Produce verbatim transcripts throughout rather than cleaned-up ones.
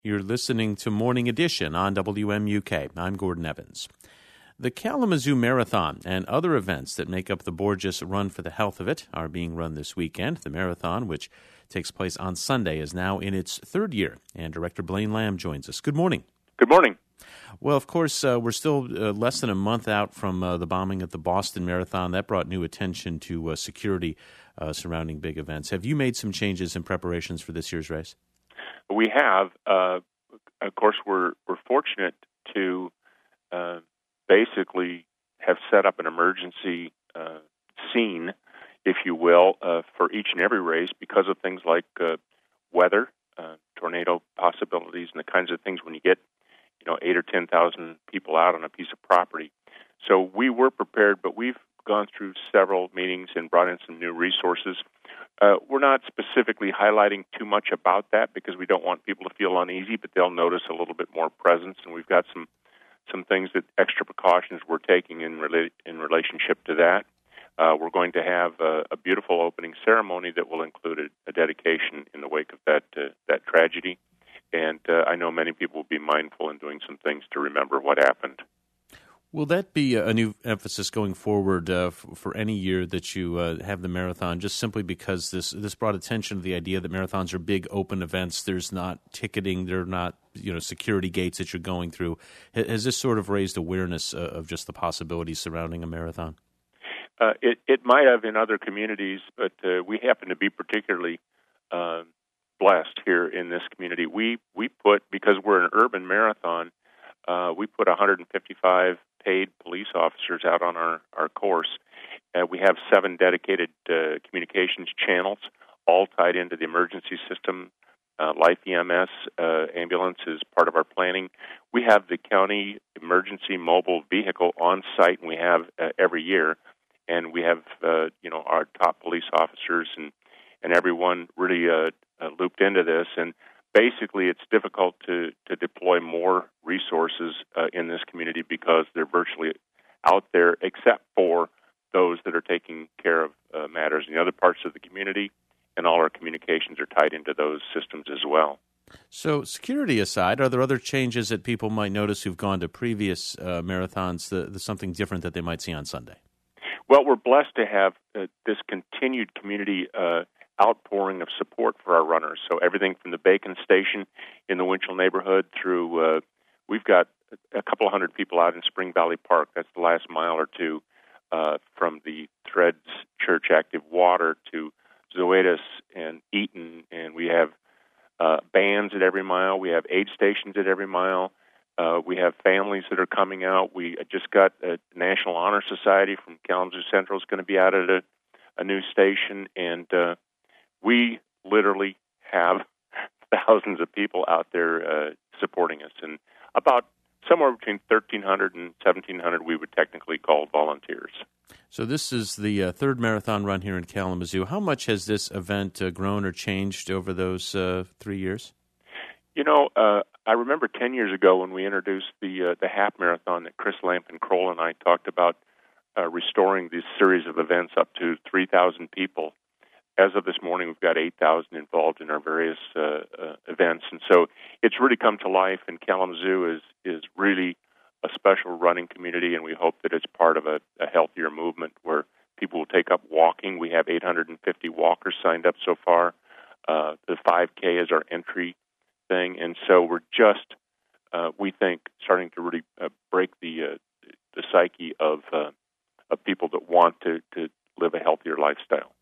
You're listening to Morning Edition on W M U K. I'm Gordon Evans. The Kalamazoo Marathon and other events that make up the Borges Run for the Health of It are being run this weekend. The marathon, which takes place on Sunday, is now in its third year, and Director Blaine Lamb joins us. Good morning. Good morning. Well, of course, uh, we're still uh, less than a month out from uh, the bombing at the Boston Marathon. That brought new attention to uh, security uh, surrounding big events. Have you made some changes in preparations for this year's race? We have. Uh, of course, we're we're fortunate to uh, basically have set up an emergency uh, scene, if you will, uh, for each and every race because of things like uh, weather, uh, tornado possibilities, and the kinds of things when you get, you know, eight or ten thousand people out on a piece of property. So we were prepared, but we've gone through several meetings and brought in some new resources. Uh, we're not specifically highlighting too much about that because we don't want people to feel uneasy, but they'll notice a little bit more presence, and we've got some some things that extra precautions we're taking in rela- in relationship to that. Uh, we're going to have a, a beautiful opening ceremony that will include a, a dedication in the wake of that uh, that tragedy, and uh, I know many people will be mindful in doing some things to remember what happened. Will that be a new emphasis going forward uh, f- for any year that you uh, have the marathon, just simply because this this brought attention to the idea that marathons are big open events? There's not ticketing, there are not you know security gates that you're going through. H- has this sort of raised awareness uh, of just the possibilities surrounding a marathon? Uh, it, it might have in other communities, but uh, we happen to be particularly uh, blessed here in this community. We we put, because we're an urban marathon, uh, we put one hundred fifty-five paid police officers out on our, our course. Uh, we have seven dedicated uh, communications channels, all tied into the emergency system. Uh, Life E M S uh, ambulance is part of our planning. We have the county emergency mobile vehicle on site, and we have uh, every year. And we have, uh, you know, our top police officers and, and everyone really uh, uh, looped into this. And basically, it's difficult to, to deploy more resources uh, in this community because they're virtually out there, except for those that are taking care of uh, matters in the other parts of the community, and all our communications are tied into those systems as well. So, security aside, are there other changes that people might notice who've gone to previous uh, marathons, the, the something different that they might see on Sunday? Well, we're blessed to have uh, this continued community uh, outpouring of support for our runners. So everything from the Bacon Station in the Winchell neighborhood through, uh, we've got a couple of hundred people out in Spring Valley Park. That's the last mile or two uh, from the Threads Church Active Water to Zoetis and Eaton. And we have uh, bands at every mile. We have aid stations at every mile. Uh, we have families that are coming out. We just got a National Honor Society from Kalamazoo Central is going to be out at a, a new station, and uh, we literally have thousands of people out there uh, supporting us, and about somewhere between thirteen hundred and seventeen hundred we would technically call volunteers. So this is the uh, third marathon run here in Kalamazoo. How much has this event uh, grown or changed over those uh, three years? You know, uh, I remember ten years ago when we introduced the uh, the half marathon that Chris Lamp and Kroll and I talked about uh, restoring this series of events up to three thousand people. As of this morning, we've got eight thousand involved in our various uh, uh, events, and so it's really come to life. And Kalamazoo is is really a special running community, and we hope that it's part of a, a healthier movement where people will take up walking. We have eight hundred fifty walkers signed up so far. Uh, the five K is our entry thing, and so we're just, uh, we think, starting to really uh, break the uh, the psyche of uh, of people that want to, to live a healthier lifestyle.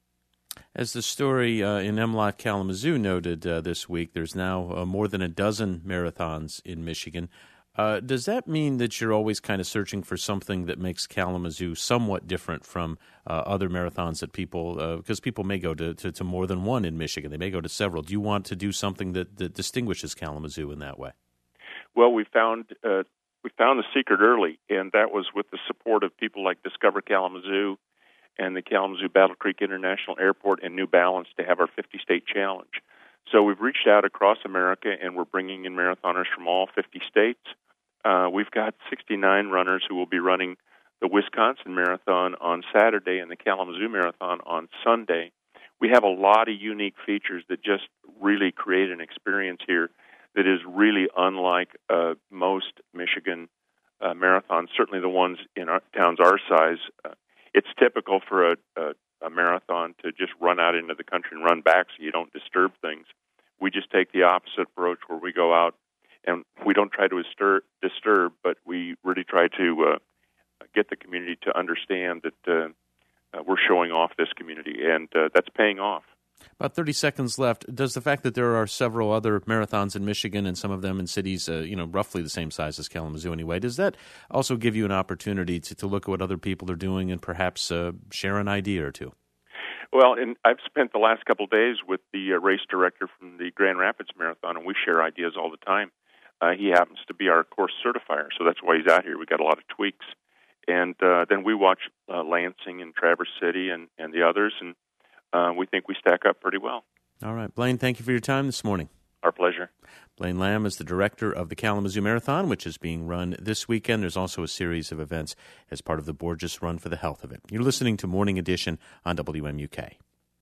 As the story uh, in M L O T Kalamazoo noted uh, this week, there's now uh, more than a dozen marathons in Michigan. Uh, does that mean that you're always kind of searching for something that makes Kalamazoo somewhat different from uh, other marathons that people, uh, because people may go to, to, to more than one in Michigan, they may go to several. Do you want to do something that, that distinguishes Kalamazoo in that way? Well, we found uh, we found the secret early, and that was with the support of people like Discover Kalamazoo and the Kalamazoo Battle Creek International Airport and New Balance to have our fifty-state challenge. So we've reached out across America, and we're bringing in marathoners from all fifty states. Uh, we've got sixty-nine runners who will be running the Wisconsin Marathon on Saturday and the Kalamazoo Marathon on Sunday. We have a lot of unique features that just really create an experience here that is really unlike uh, most Michigan uh, marathons, certainly the ones in our, towns our size. Uh, it's typical for a, a, a marathon to just run out into the country and run back so you don't disturb things. We just take the opposite approach where we go out and we don't try to disturb, disturb but we really try to uh, get the community to understand that uh, uh, we're showing off this community, and uh, that's paying off. About thirty seconds left. Does the fact that there are several other marathons in Michigan and some of them in cities, uh, you know, roughly the same size as Kalamazoo anyway, does that also give you an opportunity to, to look at what other people are doing and perhaps uh, share an idea or two? Well, and I've spent the last couple of days with the uh, race director from the Grand Rapids Marathon, and we share ideas all the time. Uh, he happens to be our course certifier, so that's why he's out here. We got a lot of tweaks. And uh, then we watch uh, Lansing and Traverse City and, and the others, and Uh, we think we stack up pretty well. All right. Blaine, thank you for your time this morning. Our pleasure. Blaine Lamb is the director of the Kalamazoo Marathon, which is being run this weekend. There's also a series of events as part of the Borges Run for the Health of it. You're listening to Morning Edition on W M U K.